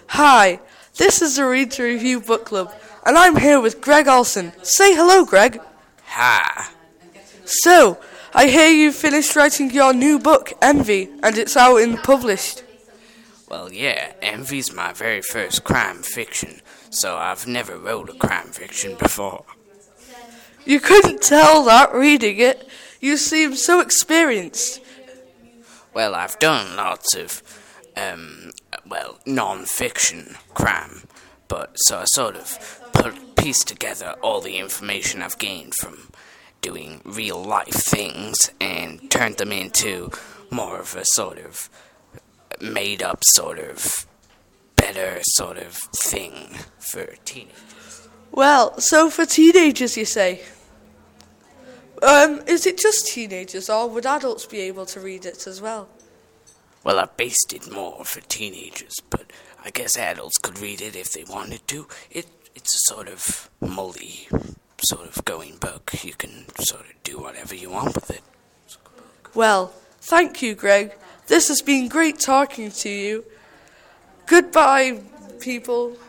Hi, this is the Read to Review Book Club, and I'm here with Greg Olson. Say hello, Greg. Hi. So, I hear you finished writing your new book, Envy, and it's out and published. Well, yeah, Envy's my very first crime fiction, so I've never wrote a crime fiction before. You couldn't tell that reading it. You seem so experienced. Well, I've done lots of, non-fiction crime, but so I sort of pieced together all the information I've gained from doing real-life things and turned them into more of a sort of made-up sort of better sort of thing for teenagers. Well, so for teenagers, you say? Is it just teenagers, or would adults be able to read it as well? Well, I based it more for teenagers, but I guess adults could read it if they wanted to. It's a sort of going book. You can sort of do whatever you want with it. Well, thank you, Greg. This has been great talking to you. Goodbye, people.